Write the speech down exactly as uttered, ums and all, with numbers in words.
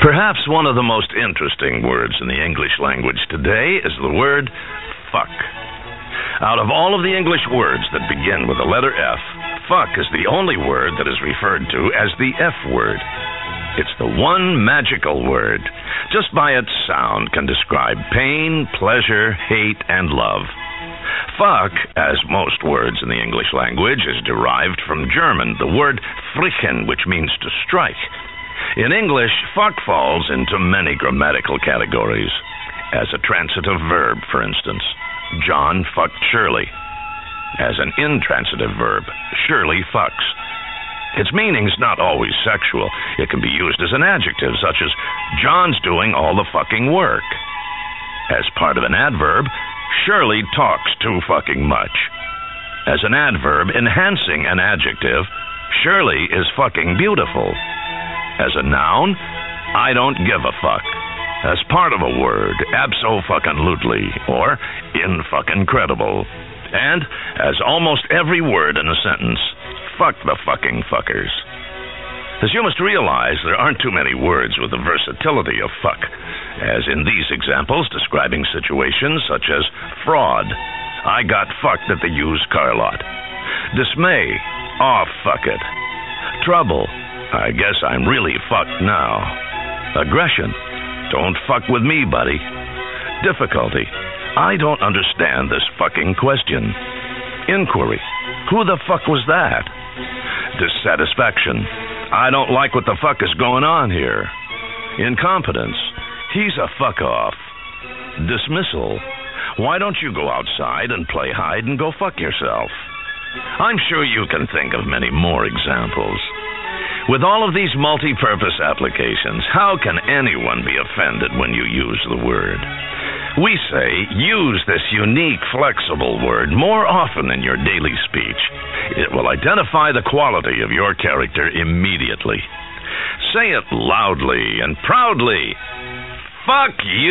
Perhaps one of the most interesting words in the English language today is the word fuck. Out of all of the English words that begin with the letter F, fuck is the only word that is referred to as the F word. It's the one magical word. Just by its sound can describe pain, pleasure, hate, and love. Fuck, as most words in the English language, is derived from German, the word frichen, which means to strike. In English, fuck falls into many grammatical categories. As a transitive verb, for instance, John fucked Shirley. As an intransitive verb, Shirley fucks. Its meaning's not always sexual. It can be used as an adjective, such as, John's doing all the fucking work. As part of an adverb, Shirley talks too fucking much. As an adverb enhancing an adjective, Shirley is fucking beautiful. As a noun, I don't give a fuck. As part of a word, abso-fucking-lutely, or in-fucking-credible. And as almost every word in a sentence, fuck the fucking fuckers. As you must realize, there aren't too many words with the versatility of fuck, as in these examples describing situations such as fraud, I got fucked at the used car lot. Dismay, aw, fuck it. Trouble, I guess I'm really fucked now. Aggression, don't fuck with me, buddy. Difficulty, I don't understand this fucking question. Inquiry, who the fuck was that? Dissatisfaction, I don't like what the fuck is going on here. Incompetence, he's a fuck off. Dismissal, why don't you go outside and play hide and go fuck yourself? I'm sure you can think of many more examples. With all of these multi-purpose applications, how can anyone be offended when you use the word? We say, use this unique, flexible word more often in your daily speech. It will identify the quality of your character immediately. Say it loudly and proudly. Fuck you!